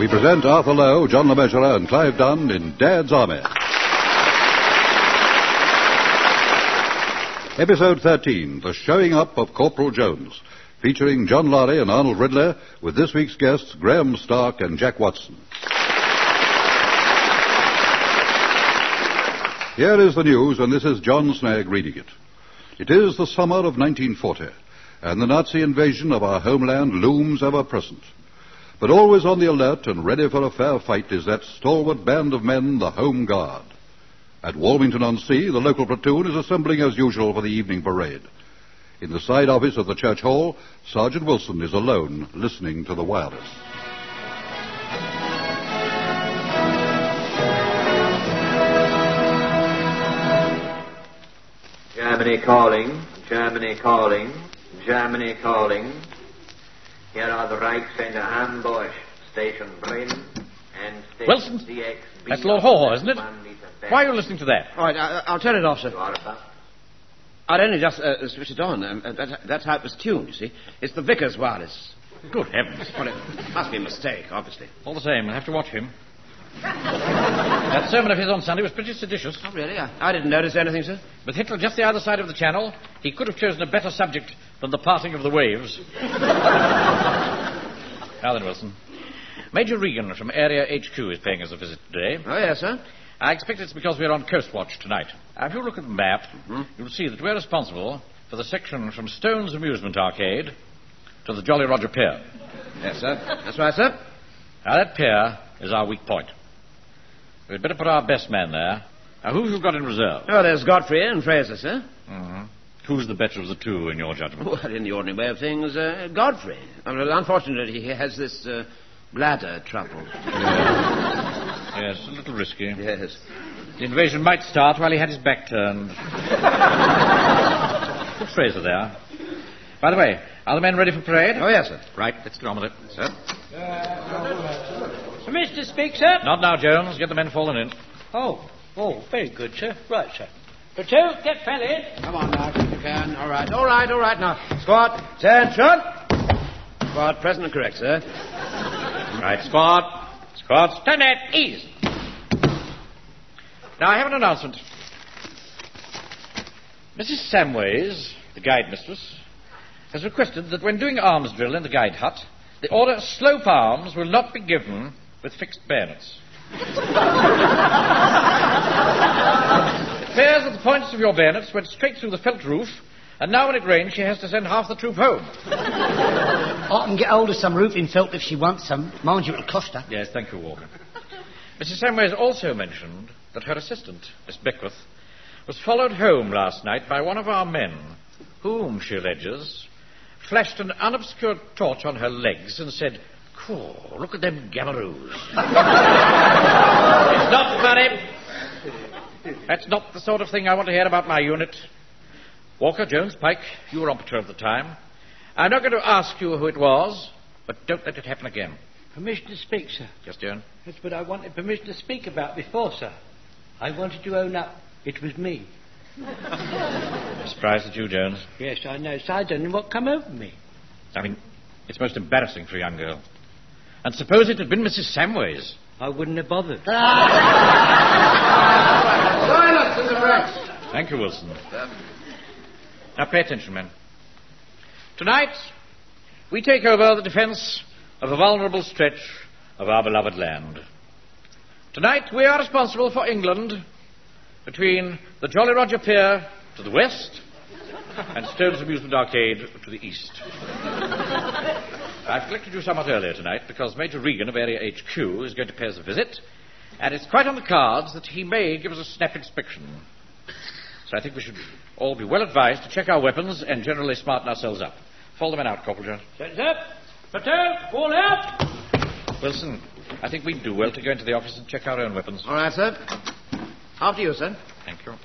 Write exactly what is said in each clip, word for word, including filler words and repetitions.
we present Arthur Lowe, John Le Mesurier, and Clive Dunn in Dad's Army. Episode thirteen, The Showing Up of Corporal Jones, featuring John Laurie and Arnold Ridley, with this week's guests Graham Stark and Jack Watson. Here is the news, and this is John Snagg reading it. It is the summer of nineteen forty, and the Nazi invasion of our homeland looms ever present. But always on the alert and ready for a fair fight is that stalwart band of men, the Home Guard. At Walmington-on-Sea, the local platoon is assembling as usual for the evening parade. In the side office of the church hall, Sergeant Wilson is alone, listening to the wireless. Germany calling, Germany calling, Germany calling. Here are the Reichscenter Hamburg, Station Bremen, and Station Wilson, C X B. That's Lord Haw, isn't it? Why are you listening to that? All right, I, I'll turn it off, sir. I'd only just uh, switch it on. Um, uh, that, that's how it was tuned, you see. It's the Vickers wireless. Good heavens. Well, it must be a mistake, obviously. All the same, I'll have to watch him. That sermon of his on Sunday was pretty seditious. Oh, really? I, I didn't notice anything, sir. With Hitler just the other side of the channel, he could have chosen a better subject than the parting of the waves. Now then, Wilson. Major Regan from Area H Q is paying us a visit today. Oh, yes, sir. I expect it's because we're on Coast Watch tonight. Now, if you look at the map, mm-hmm. you'll see that we're responsible for the section from Stone's Amusement Arcade to the Jolly Roger Pier. Yes, sir. That's right, sir. Now, that pier is our weak point. We'd better put our best man there. Now, who have you got in reserve? Oh, there's Godfrey and Fraser, sir. Mm-hmm. Who's the better of the two, in your judgment? Well, in the ordinary way of things, uh, Godfrey. Well, unfortunately, he has this uh, bladder trouble. Yes. Yes, a little risky. Yes. The invasion might start while he had his back turned. Put Fraser there. By the way, are the men ready for parade? Oh, yes, sir. Right, let's get on with it. Sir? Uh, Mister Speak, sir? Not now, Jones. Get the men falling in. Oh, oh, very good, sir. Right, sir. Platoon, get fell in. Come on now, if you can. All right, all right, all right. Now, squad, attention. Squad, present and correct, sir. Right, squad. Squad, stand at ease. Now, I have an announcement. Missus Samways, the guide mistress, has requested that when doing arms drill in the guide hut, the order slope arms will not be given with fixed bayonets. It appears that the points of your bayonets went straight through the felt roof, and now when it rains, she has to send half the troop home. I can get hold of some roofing felt if she wants some. Mind you, it'll cost her. Yes, thank you, Walker. Missus Samways also mentioned that her assistant, Miss Beckwith, was followed home last night by one of our men, whom, she alleges, flashed an unobscured torch on her legs and said, "Cool, look at them gabaroos." It's not funny. That's not the sort of thing I want to hear about my unit. Walker, Jones, Pike, you were on patrol at the time. I'm not going to ask you who it was, but don't let it happen again. Permission to speak, sir. Yes, Joan? That's what I wanted permission to speak about before, sir. I wanted to own up. It was me. I'm surprised at you, Jones. Yes, I know. So I don't know what come over me. I mean, it's most embarrassing for a young girl. And suppose it had been Missus Samways. I wouldn't have bothered. Silence in the ranks. Thank you, Wilson. Now, pay attention, men. Tonight, we take over the defense of a vulnerable stretch of our beloved land. Tonight, we are responsible for England between the Jolly Roger Pier to the west and Stone's Amusement Arcade to the east. I've collected you somewhat earlier tonight because Major Regan of Area H Q is going to pay us a visit, and it's quite on the cards that he may give us a snap inspection. So I think we should all be well advised to check our weapons and generally smarten ourselves up. Fall the men out, Corporal Jones. Set up. Platoon, fall out. Wilson, I think we'd do well to go into the office and check our own weapons. All right, sir. After you, sir. Thank you.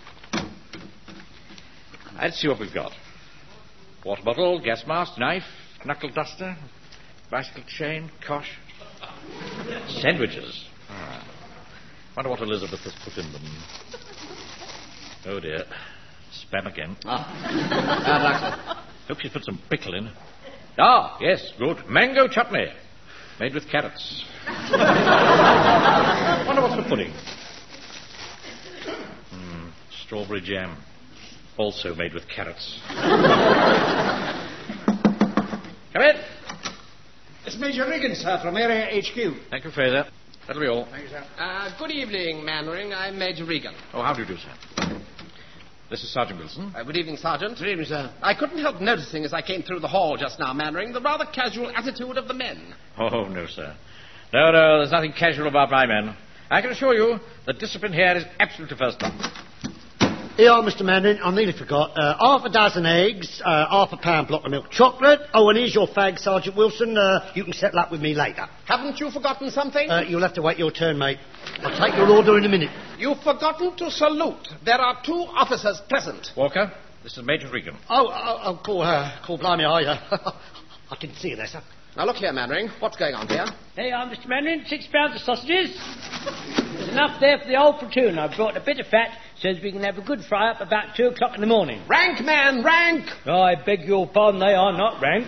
Let's see what we've got. Water bottle, gas mask, knife, knuckle duster, bicycle chain, kosh. Sandwiches. Ah. Wonder what Elizabeth has put in them. Oh, dear. Spam again. Ah. Bad luck, sir. Hope she's put some pickle in. Ah, yes, good. Mango chutney. Made with carrots. Wonder what's in the pudding. Mm, strawberry jam. Also made with carrots. Come in. It's Major Riggins, sir, from Area H Q. Thank you, Fraser. That'll be all. Thank you, sir. Uh, good evening, Mannering. I'm Major Regan. Oh, how do you do, sir? This is Sergeant Wilson. Uh, good evening, Sergeant. Good evening, sir. I couldn't help noticing as I came through the hall just now, Mannering, the rather casual attitude of the men. Oh, no, sir. No, no, there's nothing casual about my men. I can assure you the discipline here is absolutely first class. Here, Mister Mandarin, I nearly forgot. Uh, half a dozen eggs, uh, half a pound block of milk chocolate. Oh, and here's your fag, Sergeant Wilson. Uh, you can settle up with me later. Haven't you forgotten something? Uh, you'll have to wait your turn, mate. I'll take your order in a minute. You've forgotten to salute. There are two officers present. Walker, this is Major Regan. Oh, oh, oh call, uh, call blimey, I, uh, I didn't see you there, sir. Now, look here, Mannering. What's going on here? There you are, Mister Mandarin. Six pounds of sausages. There's enough there for the whole platoon. I've brought a bit of fat so as we can have a good fry-up about two o'clock in the morning. Rank, man, rank! Oh, I beg your pardon, they are not rank.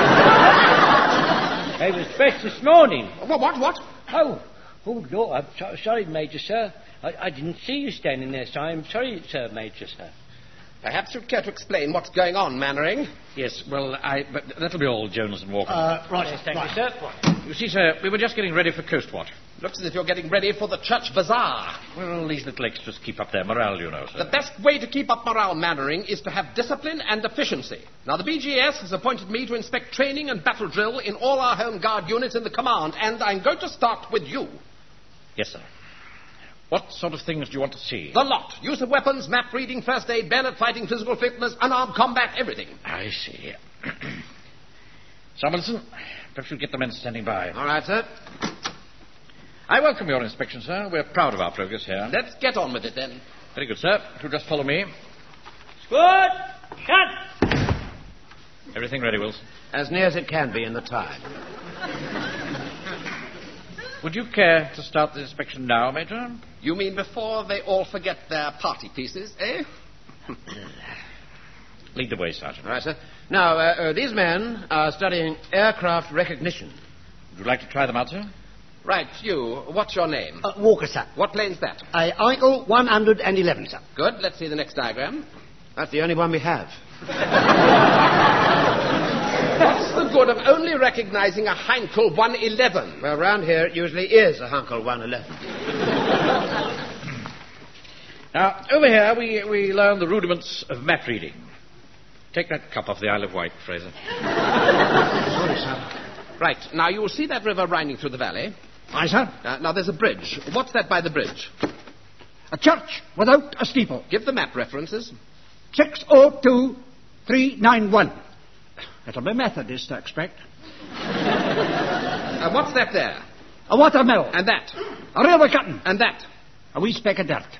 They were fresh this morning. What, what, what? Oh, oh, Lord, I'm so, sorry, Major, sir. I, I didn't see you standing there, so I'm sorry, sir, Major, sir. Perhaps you'd care to explain what's going on, Mannering. Yes, well, I... But that'll be all, Jonas and Walker. Uh, right, Yes, thank right. you, sir. You see, sir, we were just getting ready for Coast Watch. Looks as if you're getting ready for the church bazaar. Well, these little extras keep up their morale, you know, sir. The best way to keep up morale, Mannering, is to have discipline and efficiency. Now, the B G S has appointed me to inspect training and battle drill in all our Home Guard units in the command, and I'm going to start with you. Yes, sir. What sort of things do you want to see? The lot. Use of weapons, map reading, first aid, bayonet fighting, physical fitness, unarmed combat, everything. I see. Samuelson, perhaps you get the men standing by. All right, sir. I welcome your inspection, sir. We're proud of our progress here. Let's get on with it, then. Very good, sir. If you'll just follow me. Good. Shut. Everything ready, Wilson? As near as it can be in the time. Would you care to start the inspection now, Major? You mean before they all forget their party pieces, eh? Lead the way, Sergeant. All right, sir. Now, uh, uh, these men are studying aircraft recognition. Would you like to try them out, sir? Right, you. What's your name? Uh, Walker, sir. What plane's that? Uh, Eichel one hundred eleven, sir. Good. Let's see the next diagram. That's the only one we have. What's the good of only recognizing a Heinkel one eleven? Well, round here it usually is a Hunkel one eleven. Now, over here we, we learn the rudiments of map reading. Take that cup off the Isle of Wight, Fraser. Sorry, sir. Right. Now, you'll see that river winding through the valley. Aye, sir. Uh, now, there's a bridge. What's that by the bridge? A church without a steeple. Give the map references. six oh two three nine one. It'll be Methodist, I expect. Uh, what's that there? A watermill. And that? A railway cutting. And that? A wee speck of dirt.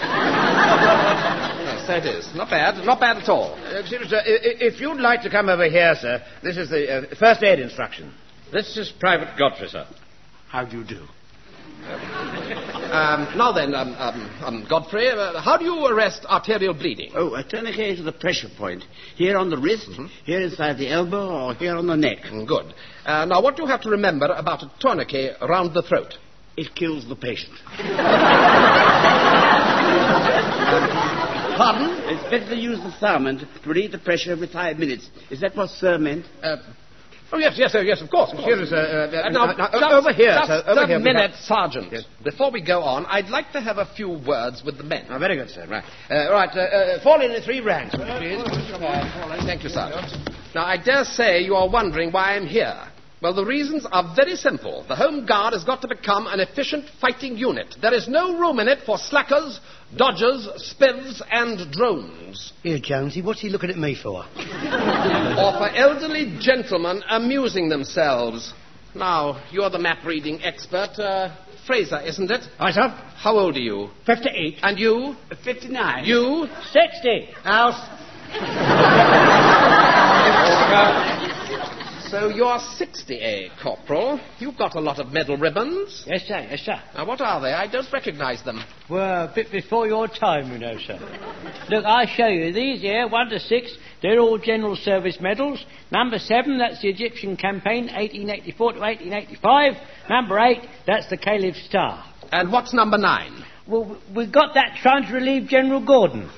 Yes, that is. Not bad. Not bad at all. Uh, excuse me, sir. I- I- If you'd like to come over here, sir, this is the uh, first aid instruction. This is Private Godfrey, sir. How do you do? Um, now then, um, um, um, Godfrey, uh, how do you arrest arterial bleeding? Oh, a tourniquet to the pressure point. Here on the wrist, Mm-hmm. here inside the elbow, or here on the neck. Mm, Good. Uh, now, what do you have to remember about a tourniquet around the throat? It kills the patient. Pardon? It's better to use the thumb and to read the pressure every five minutes. Is that what Sir meant? Uh, oh, yes, yes, oh, yes, of course. Of course. Excuse me, sir. Uh, uh, Uh, now, now, just, over here, just sir. Over a here. we minute, have- Sergeant. Yes. Before we go on, I'd like to have a few words with the men. Oh, very good, sir. Right. Uh, right. Uh, uh, fall in in three ranks, please. Thank you, Sergeant. Now, I dare say you are wondering why I'm here. Well, the reasons are very simple. The Home Guard has got to become an efficient fighting unit. There is no room in it for slackers, dodgers, spivs, and drones. Here, Jonesy, what's he looking at me for? Or for elderly gentlemen amusing themselves. Now, you're the map-reading expert. Uh, Fraser, isn't it? Aye, sir. How old are you? fifty-eight. And you? Fifty-nine. You? Sixty. House. So you're sixty, eh, Corporal? You've got a lot of medal ribbons. Yes, sir, yes, sir. Now, what are they? I don't recognize them. Well, a bit before your time, you know, sir. Look, I show you these here, one to six. They're all General Service medals. Number seven, that's the Egyptian campaign, eighteen eighty-four to eighteen eighty-five. Number eight, that's the Caliph Star. And what's number nine? Well, we got that trying to relieve General Gordon.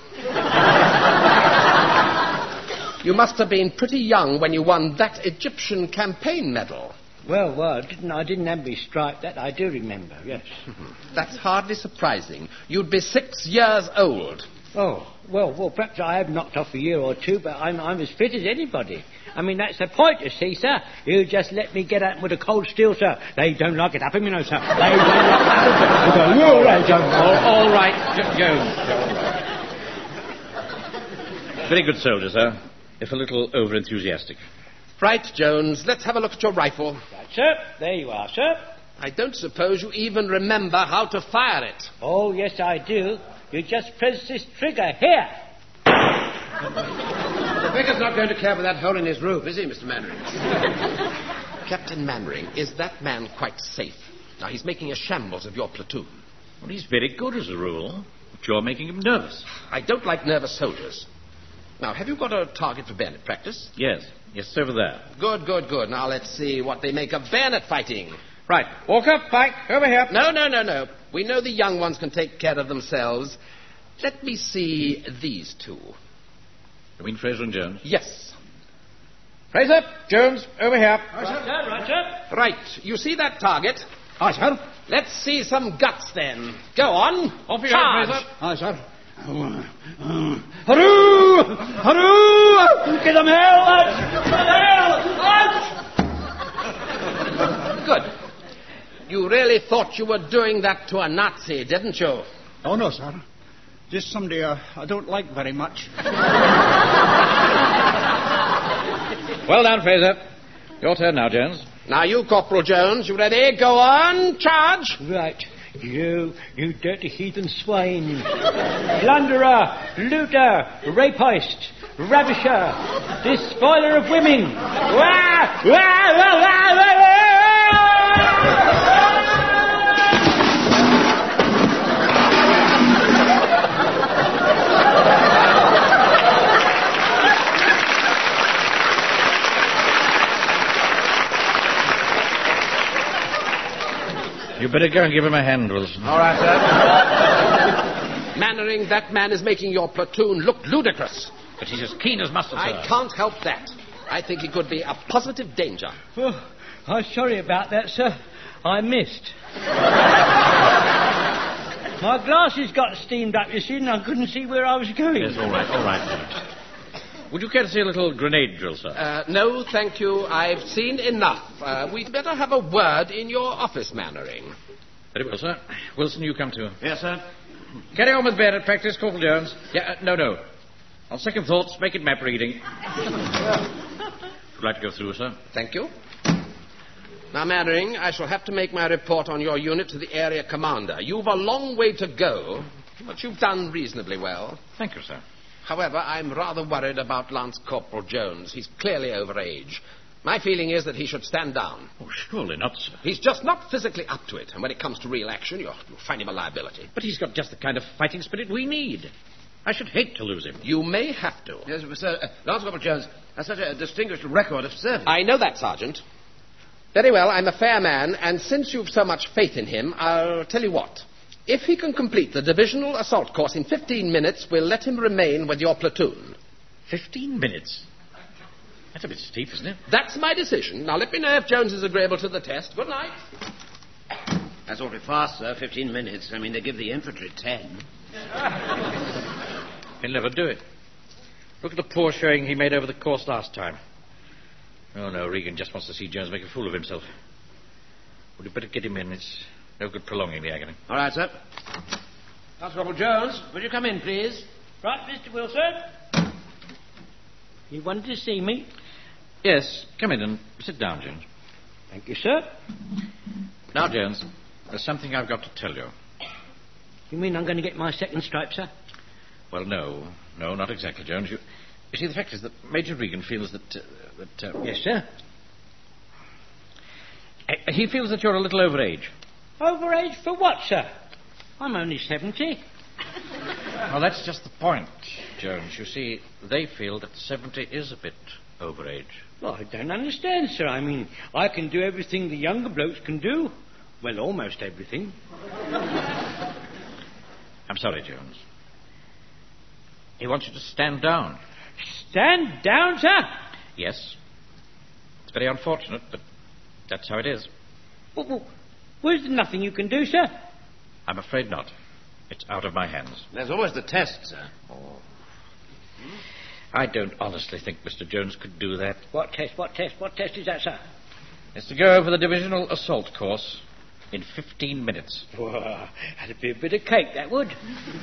You must have been pretty young when you won that Egyptian campaign medal. Well, well, I didn't, I didn't have me stripe. That I do remember, yes. That's hardly surprising. You'd be six years old. Oh, well, well, perhaps I have knocked off a year or two, but I'm, I'm as fit as anybody. I mean, that's the point, you see, sir. You just let me get at with a cold steel, sir. They don't like it happen, you know, sir. They don't like it happen. All right, Jones. All, all right, J- Jones. Very good soldier, sir. If a little over-enthusiastic. Right, Jones. Let's have a look at your rifle. Right, sir. There you are, sir. I don't suppose you even remember how to fire it. Oh, yes, I do. You just press this trigger here. The vicar's not going to care for that hole in his roof, is he, Mister Mannering? Captain Mannering, is that man quite safe? Now, he's making a shambles of your platoon. Well, he's very good as a rule, but you're making him nervous. I don't like nervous soldiers. Now, have you got a target for bayonet practice? Yes. Yes, it's over there. Good, good, good. Now, let's see what they make of bayonet fighting. Right. Walker, Pike, over here. No, no, no, no. We know the young ones can take care of themselves. Let me see these two. You mean Fraser and Jones? Yes. Fraser, Jones, over here. Right, sir, right, sir. Right. You see that target? Aye, sir. Let's see some guts, then. Go on. Off you Charge. go, Fraser. Aye, sir. Hurroo! Hurroo! Get them hell, lads! Get them hell, lads! Good. You really thought you were doing that to a Nazi, didn't you? Oh, no, sir. Just somebody uh, I don't like very much. Well done, Fraser. Your turn now, Jones. Now, you, Corporal Jones, you ready? Go on. Charge. Right. You, you dirty heathen swine. Plunderer, looter, rapist, ravisher, despoiler of women. Wah! Wah! Wah! Wah! Wah! Wah! You better go and give him a hand, Wilson. All right, sir. Mannering, that man is making your platoon look ludicrous. But he's as keen as mustard, sir. I can't help that. I think he could be a positive danger. Oh, I'm sorry about that, sir. I missed. My glasses got steamed up, you see, and I couldn't see where I was going. Yes, all right, all right, Jones. Would you care to see a little grenade drill, sir? Uh, no, thank you. I've seen enough. Uh, we'd better have a word in your office, Mannering. Very well, sir. Wilson, you come too. Yes, sir. Carry on with bayonet practice, Corporal Jones. Yeah, uh, no, no. On second thoughts, make it map reading. Would like to go through, sir? Thank you. Now, Mannering, I shall have to make my report on your unit to the area commander. You've a long way to go, but you've done reasonably well. Thank you, sir. However, I'm rather worried about Lance Corporal Jones. He's clearly over age. My feeling is that he should stand down. Oh, surely not, sir. He's just not physically up to it, and when it comes to real action, you'll, you'll find him a liability. But he's got just the kind of fighting spirit we need. I should hate to lose him. You may have to. Yes, but, sir, uh, Lance Corporal Jones has such a distinguished record of service. I know that, Sergeant. Very well, I'm a fair man, and since you've so much faith in him, I'll tell you what. If he can complete the divisional assault course in fifteen minutes, we'll let him remain with your platoon. Fifteen minutes? That's a bit steep, isn't it? That's my decision. Now, let me know if Jones is agreeable to the test. Good night. That's awfully fast, sir. Fifteen minutes. I mean, they give the infantry ten. He'll never do it. Look at the poor showing he made over the course last time. Oh, no, Regan just wants to see Jones make a fool of himself. Would you better get him in? It's no good prolonging the agony. All right, sir. Lance Corporal Jones, will you come in, please? Right, Mister Wilson. You wanted to see me? Yes, come in and sit down, Jones. Thank you, sir. Now, Jones, there's something I've got to tell you. You mean I'm going to get my second stripe, sir? Well, no. No, not exactly, Jones. You, you see, the fact is that Major Regan feels that... Uh, that uh, yes, sir. Uh, he feels that you're a little over age. Over age for what, sir? I'm only seventy. Well, that's just the point, Jones. You see, they feel that seventy is a bit over age. Well, I don't understand, sir. I mean, I can do everything the younger blokes can do. Well, almost everything. I'm sorry, Jones. He wants you to stand down. Stand down, sir? Yes. It's very unfortunate, but that's how it is. Well, well, well, is there nothing you can do, sir? I'm afraid not. It's out of my hands. There's always the test, sir. Oh. I don't honestly think Mister Jones could do that. What test, what test, what test is that, sir? It's to go over the divisional assault course in fifteen minutes. Well, that'd be a bit of cake, that would.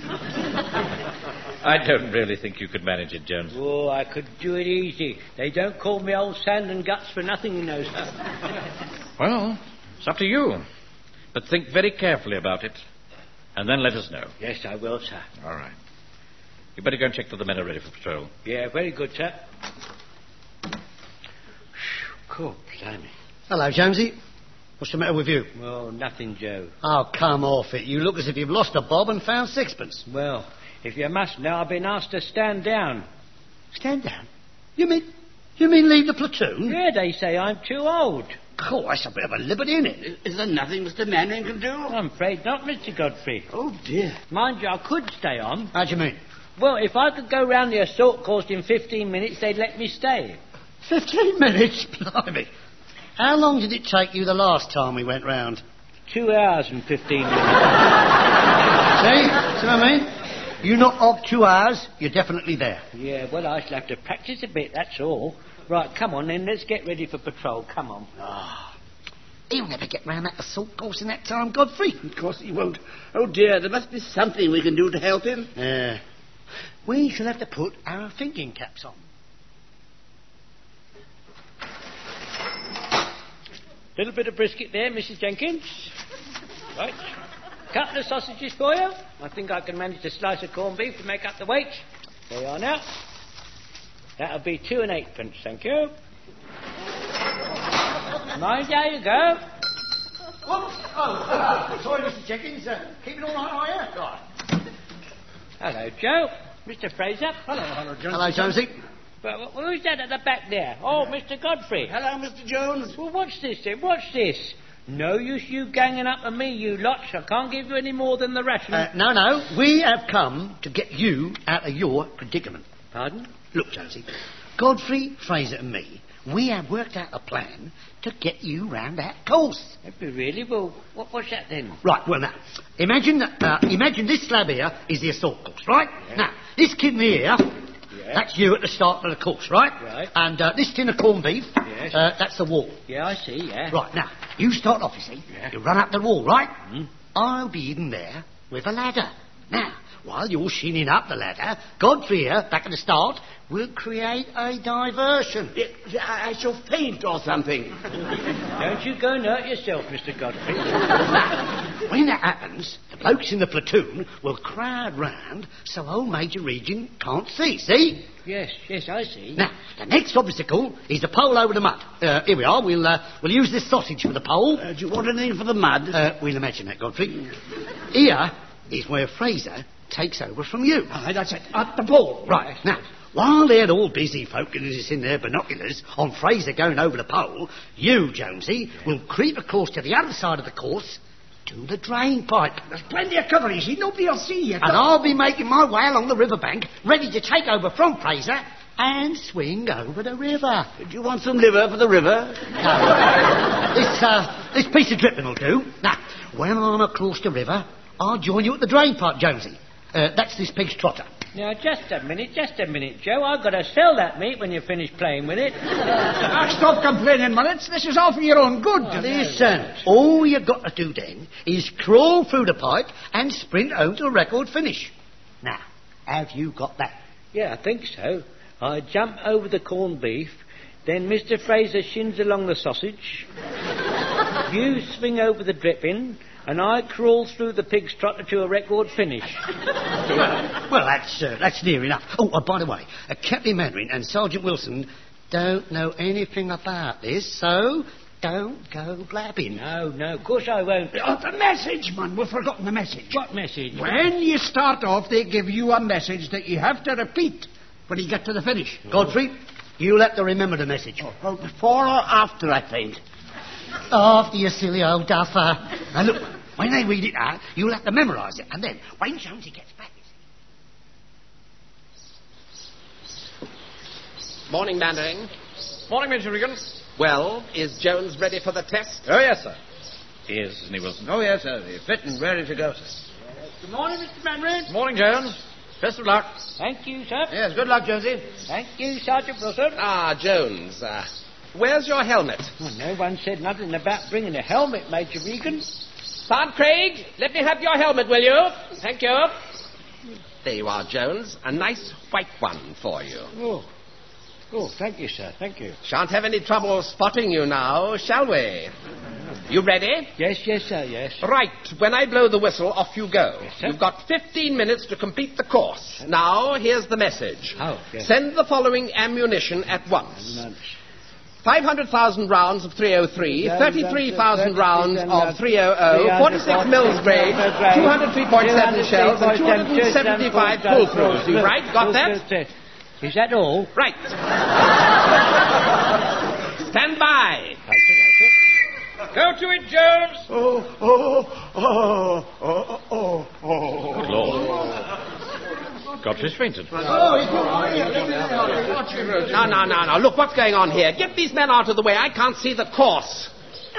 I don't really think you could manage it, Jones. Oh, I could do it easy. They don't call me old sand and guts for nothing, you know, sir. Well, it's up to you. But think very carefully about it, and then let us know. Yes, I will, sir. All right. You better go and check that the men are ready for patrol. Yeah, very good, sir. Cool, blimey. Hello, Jonesy. What's the matter with you? Well, nothing, Joe. Oh, come off it. You look as if you've lost a bob and found sixpence. Well, if you must know, I've been asked to stand down. Stand down? You mean... You mean leave the platoon? Yeah, they say I'm too old. Oh, that's a bit of a liberty, isn't it? Is, is there nothing Mister Manning can do? I'm afraid not, Mister Godfrey. Oh, dear. Mind you, I could stay on. How do you mean? Well, if I could go round the assault course in fifteen minutes, they'd let me stay. Fifteen minutes? Blimey. How long did it take you the last time we went round? Two hours and fifteen minutes. See? See what I mean? You knock off two hours, you're definitely there. Yeah, well, I shall have to practice a bit, that's all. Right, come on then, let's get ready for patrol. Come on. Ah. He'll never get round that assault course in that time, Godfrey. Of course he won't. Oh, dear, there must be something we can do to help him. Yeah. We shall have to put our thinking caps on. Little bit of brisket there, Missus Jenkins. Right. Couple of sausages for you. I think I can manage a slice of corned beef to make up the weight. There you are now. That'll be two and eightpence, thank you. Mind, there you go. Whoops. Oh, uh, sorry, Mister Jenkins. Uh, keep it all right, are you? Right. Hello, Joe. Mister Fraser. Hello, hello, Jonesy. Hello, Jonesy. Well, who's that at the back there? Oh, Mister Godfrey. Hello, Mister Jones. Well, what's this then? What's this? No use you ganging up on me, you lot. I can't give you any more than the ration. Uh, no, no. We have come to get you out of your predicament. Pardon? Look, Jonesy. Godfrey, Fraser and me, we have worked out a plan to get you round that course. Really? Well, what, what's that then? Right, well, now, imagine that, uh, imagine this slab here is the assault course, right? Yeah. Now, this kidney here, yeah. That's you at the start of the course, right? Right. And uh, this tin of corned beef, yes. uh, that's the wall. Yeah, I see, yeah. Right, now, you start off, you see. Yeah. You run up the wall, right? Mm-hmm. I'll be hidden there with a ladder. Now, while you're shinning up the ladder, Godfrey here, back at the start, will create a diversion. I, I shall faint or something. Don't you go and hurt yourself, Mister Godfrey. Now, when that happens, the blokes in the platoon will crowd round so old Major Regent can't see, see? Yes, yes, I see. Now, the next obstacle is the pole over the mud. Uh, here we are. We'll uh, we'll use this sausage for the pole. Uh, do you want anything for the mud? Uh, we'll imagine that, Godfrey. Here is where Fraser takes over from you. Oh, that's it. Up the pole. Right. Now, while they're all busy focusing their binoculars on Fraser going over the pole, you, Jonesy, yeah. will creep across to the other side of the course to the drain pipe. There's plenty of cover, you see. Nobody will see you. And I'll be making my way along the riverbank, ready to take over from Fraser and swing over the river. Do you want some liver for the river? No. this, uh, this piece of dripping will do. Now, when I'm across the river, I'll join you at the drain pipe, Jonesy. Uh, that's this pig's trotter. Now, just a minute, just a minute, Joe. I've got to sell that meat when you finish playing with it. Ah, stop complaining, Mullets. This is all for your own good. Oh, Listen, no. all you've got to do then is crawl through the pipe and sprint home to a record finish. Now, have you got that? Yeah, I think so. I jump over the corned beef, then Mister Fraser shins along the sausage, you swing over the dripping, and I crawl through the pig's trotter to a record finish. well, well, that's uh, that's near enough. Oh, uh, by the way, uh, Captain Mandarin and Sergeant Wilson don't know anything about this, so Don't go blabbing. No, no, of course I won't. Oh, the message, man. We've forgotten the message. What message? When you start off, they give you a message that you have to repeat when you get to the finish. Godfrey, you'll have to remember the message. Oh, before or after, I think. After you silly old duffer. And look, when they read it out, you'll have to memorise it. And then, when Jonesy gets back... Morning, Mannering. Morning, Major Regan. Well, is Jones ready for the test? Oh, yes, sir. He is, isn't he, Wilson? Oh, yes, sir. You're fit and ready to go, sir. Good morning, Mister Manring. Morning, Jones. Best of luck. Thank you, sir. Yes, good luck, Jonesy. Thank you, Sergeant Wilson. Ah, Jones. Uh, where's your helmet? Well, no one said nothing about bringing a helmet, Major Regan. Sergeant Craig, let me have your helmet, will you? Thank you. There you are, Jones. A nice white one for you. Oh. Oh, thank you, sir. Thank you. Shan't have any trouble spotting you now, shall we? You ready? Yes, yes, sir, yes. Right. When I blow the whistle, off you go. Yes, sir. You've got fifteen minutes to complete the course. Now, here's the message. Oh, yes. Send the following ammunition at once. five hundred thousand rounds of three oh three, thirty-three thousand rounds of three hundred, forty-six Mills grade, two hundred three point seven shells, and two hundred seventy-five pull-throughs. You right? Got that? Is that all? Right. Stand by. Go to it, Jones. Oh, oh, oh, oh, oh, oh. Good Lord. Godfrey's fainted. No, no, no, no. Look, what's going on here? Get these men out of the way. I can't see the course.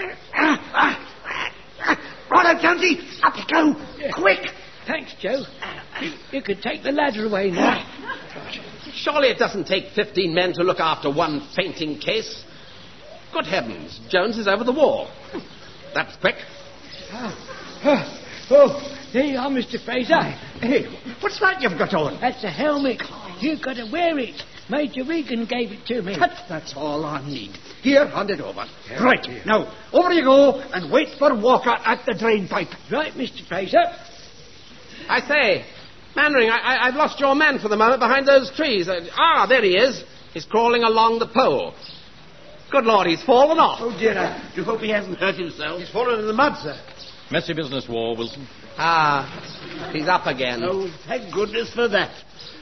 Righto, Jonesy. Up you go. Quick. Thanks, Joe. You, you could take the ladder away now. Surely it doesn't take fifteen men to look after one fainting case. Good heavens, Jones is over the wall. That's quick. Oh, oh, oh, there you are, Mister Fraser. Hey, what's that you've got on? That's a helmet. You've got to wear it. Major Regan gave it to me. That, that's all I need. Here, hand it over. Right, now, over you go and wait for Walker at the drain pipe. Right, Mister Fraser. I say, Mannering, I, I, I've lost your man for the moment behind those trees. Uh, ah, there he is. He's crawling along the pole. Good Lord, he's fallen off. Oh, dear, I do hope he hasn't hurt himself. He's fallen in the mud, sir. Messy business war, Wilson. Ah, he's up again. Oh, thank goodness for that.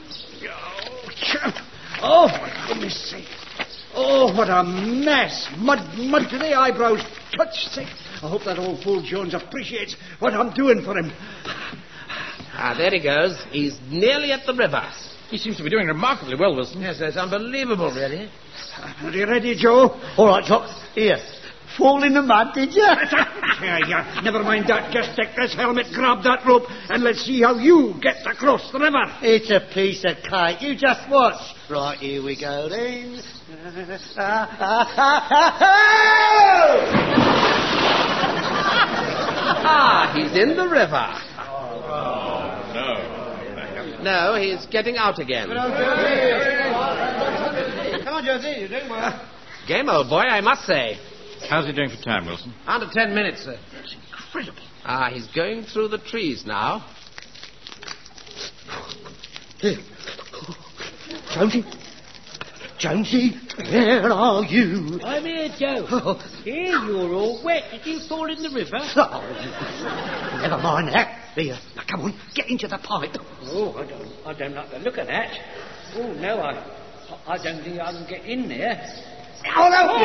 Oh, for goodness sake. Oh, what a mess. Mud, mud to the eyebrows. Touch sick. I hope that old fool Jones appreciates what I'm doing for him. Ah, there he goes. He's nearly at the river. He seems to be doing remarkably well, Wilson. Yes, that's unbelievable, really. Are you ready, Joe? All right, Jock. Here. Fall in the mud, did you? Here, yeah. Never mind that. Just take this helmet, grab that rope, and let's see how you get across the river. It's a piece of cake. You just watch. Right, here we go then. Ah, he's in the river. Oh, no. No, he's getting out again. Come on, Jonesy. You're doing well. Game, old boy, I must say. How's he doing for time, Wilson? Under ten minutes, sir. It's incredible. Ah, he's going through the trees now. Jonesy? Jonesy, where are you? I'm here, Joe. Here, you're all wet. Did you fall in the river? Oh, never mind that. Here, now come on, get into the pipe. Oh, I don't, I don't like the look of that. Oh, no, I, I don't think I can get in there. I'll help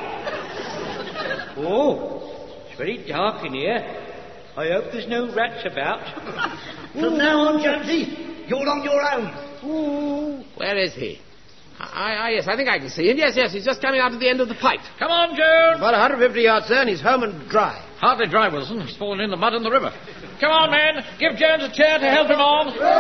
you. Oh, it's very dark in here. I hope there's no rats about. From now on, Jonesy, you're on your own. Ooh. Where is he? Ah, yes, I think I can see him. Yes, yes, he's just coming out of the end of the pipe. Come on, Jones. About one hundred fifty yards, sir, and he's home and dry. Hardly dry, Wilson. He's fallen in the mud in the river. Come on, men. Give Jones a chair to help him on. Come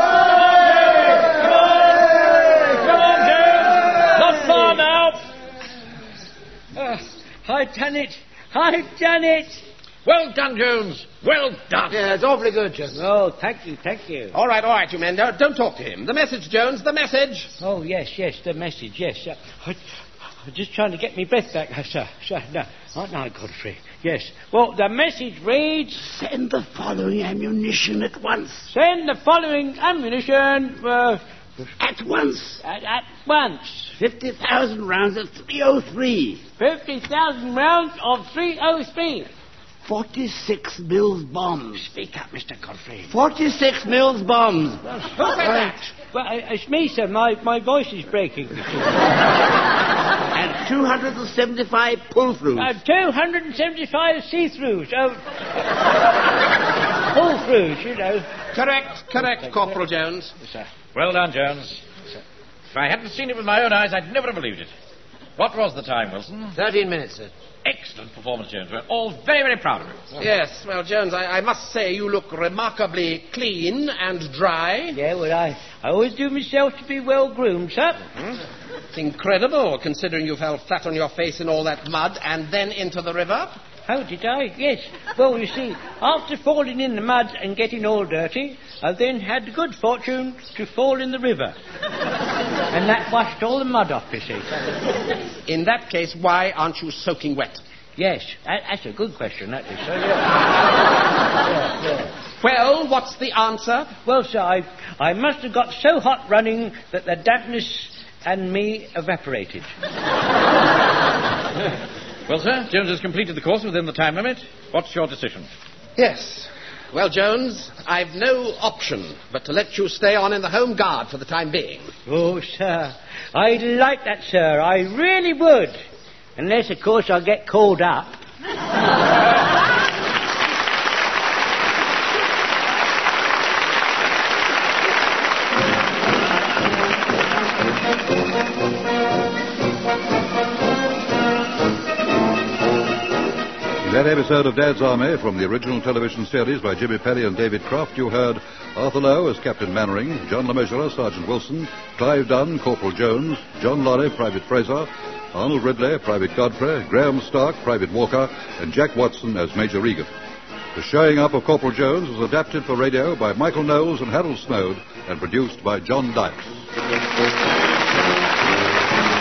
on, Jones. Come on. Come on, Jones. Not far now. Uh, I've done it. I've done it. Well done, Jones. Well done. Yeah, it's awfully good, Jones. Oh, thank you, thank you. All right, all right, you men. Don't, don't talk to him. The message, Jones, the message. Oh, yes, yes, the message, yes. Uh, I, I'm just trying to get my breath back, uh, sir. sir no, oh, no, Godfrey. Yes. Well, the message reads... Send the following ammunition at once. Send the following ammunition... Uh, At once. At, at once. Fifty thousand rounds of three oh three. Fifty thousand rounds of three oh three. Forty-six Mills bombs. Speak up, Mister Godfrey. Forty-six Mills bombs. Who said that? Well, uh, it's me, sir. My, my voice is breaking. And two hundred seventy-five pull-throughs. Uh, two hundred seventy-five see-throughs. Oh, pull-throughs, you know. Correct, correct, Corporal Jones. Yes, sir. Well done, Jones. If I hadn't seen it with my own eyes, I'd never have believed it. What was the time, Wilson? Thirteen minutes, sir. Excellent performance, Jones. We're all very, very proud of it. Yes, well, Jones, I, I must say you look remarkably clean and dry. Yeah, well, I, I always do myself to be well groomed, sir. Mm-hmm. It's incredible, considering you fell flat on your face in all that mud and then into the river. How did I? Yes. Well, you see, after falling in the mud and getting all dirty, I then had the good fortune to fall in the river. And that washed all the mud off, you see. In that case, why aren't you soaking wet? Yes, that, that's a good question, that is, sir. Yeah. Yeah, yeah. Well, what's the answer? Well, sir, I, I must have got so hot running that the dampness and me evaporated. Well, sir, Jones has completed the course within the time limit. What's your decision? Yes. Well, Jones, I've no option but to let you stay on in the Home Guard for the time being. Oh, sir, I'd like that, sir. I really would. Unless, of course, I get called up. In that episode of Dad's Army from the original television series by Jimmy Pelly and David Croft, you heard Arthur Lowe as Captain Mannering, John LeMessurier, Sergeant Wilson, Clive Dunn, Corporal Jones, John Lorry, Private Fraser, Arnold Ridley, Private Godfrey, Graham Stark, Private Walker, and Jack Watson as Major Regan. The showing up of Corporal Jones was adapted for radio by Michael Knowles and Harold Snowd and produced by John Dykes.